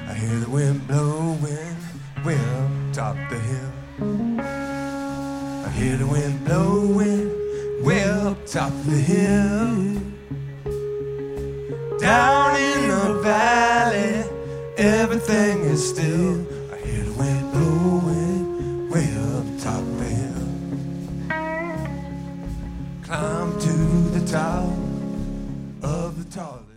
I hear the wind blowing way up top the hill. I hear the wind blowing way up top the hill. Down in the valley, everything is still. I hear the wind blowing way up top the hill. Climb to the top of the tall